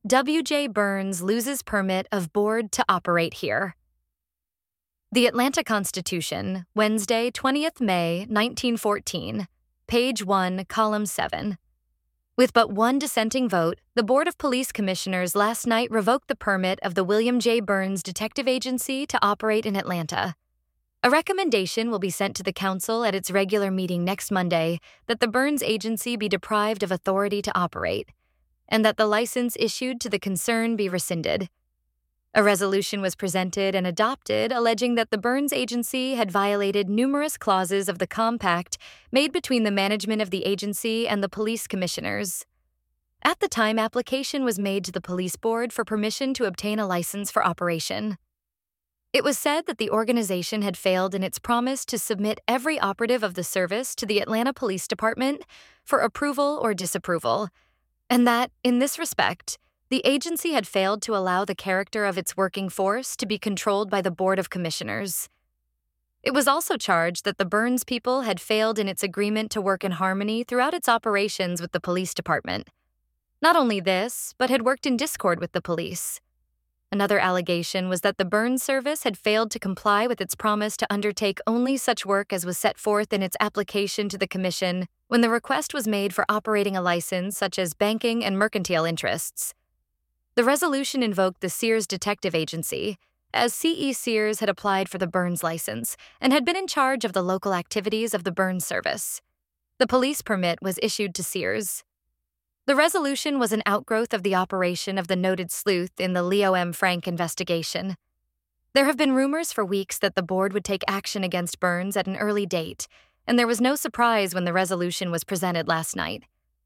W.J. Burns loses permit of board to operate here. The Atlanta Constitution, Wednesday, 20th May, 1914, page 1, column 7. With but one dissenting vote, the Board of Police Commissioners last night revoked the permit of the William J. Burns Detective Agency to operate in Atlanta. A recommendation will be sent to the Council at its regular meeting next Monday that the Burns Agency be deprived of authority to operate, and that the license issued to the concern be rescinded. A resolution was presented and adopted alleging that the Burns Agency had violated numerous clauses of the compact made between the management of the agency and the police commissioners. At the time, application was made to the police board for permission to obtain a license for operation. It was said that the organization had failed in its promise to submit every operative of the service to the Atlanta Police Department for approval or disapproval, and that, in this respect, the agency had failed to allow the character of its working force to be controlled by the Board of Commissioners. It was also charged that the Burns people had failed in its agreement to work in harmony throughout its operations with the police department. Not only this, but had worked in discord with the police. Another allegation was that the Burns service had failed to comply with its promise to undertake only such work as was set forth in its application to the Commission when the request was made for operating a license such as banking and mercantile interests. The resolution invoked the Sears Detective Agency, as C.E. Sears had applied for the Burns license and had been in charge of the local activities of the Burns service. The police permit was issued to Sears. The resolution was an outgrowth of the operation of the noted sleuth in the Leo M. Frank investigation. There have been rumors for weeks that the board would take action against Burns at an early date, and there was no surprise when the resolution was presented last night.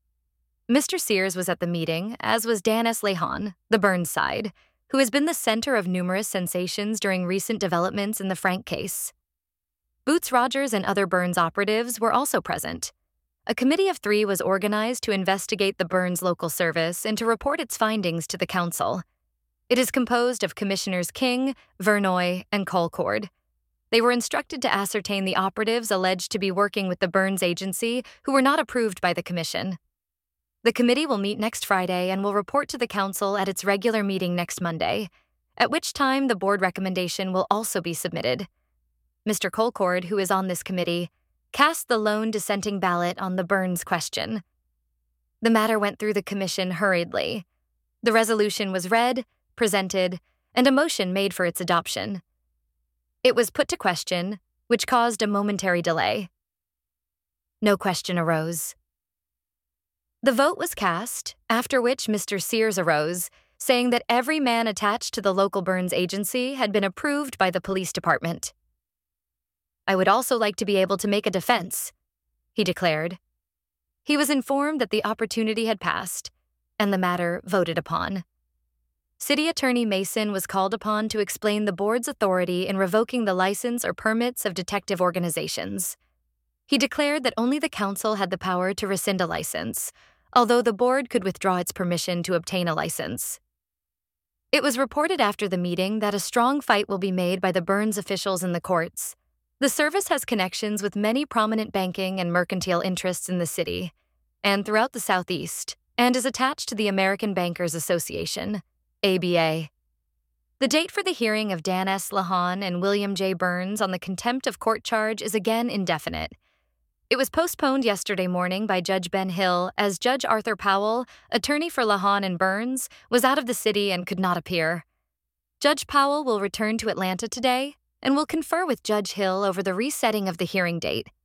Mr. Sears was at the meeting, as was Dan S. Lehan, the Burns side, who has been the center of numerous sensations during recent developments in the Frank case. Boots Rogers and other Burns operatives were also present. A committee of 3 was organized to investigate the Burns local service and to report its findings to the council. It is composed of Commissioners King, Vernoy, and Colcord. They were instructed to ascertain the operatives alleged to be working with the Burns Agency who were not approved by the commission. The committee will meet next Friday and will report to the council at its regular meeting next Monday, at which time the board recommendation will also be submitted. Mr. Colcord, who is on this committee, cast the lone dissenting ballot on the Burns question. The matter went through the commission hurriedly. The resolution was read, presented, and a motion made for its adoption. It was put to question, which caused a momentary delay. No question arose. The vote was cast, after which Mr. Sears arose, saying that every man attached to the local Burns Agency had been approved by the police department. "I would also like to be able to make a defense," he declared. He was informed that the opportunity had passed, and the matter voted upon. City Attorney Mason was called upon to explain the board's authority in revoking the license or permits of detective organizations. He declared that only the council had the power to rescind a license, although the board could withdraw its permission to obtain a license. It was reported after the meeting that a strong fight will be made by the Burns officials in the courts. The service has connections with many prominent banking and mercantile interests in the city and throughout the Southeast, and is attached to the American Bankers Association, ABA. The date for the hearing of Dan S. Lehan and William J. Burns on the contempt of court charge is again indefinite. It was postponed yesterday morning by Judge Ben Hill as Judge Arthur Powell, attorney for Lehan and Burns, was out of the city and could not appear. Judge Powell will return to Atlanta today and will confer with Judge Hill over the resetting of the hearing date.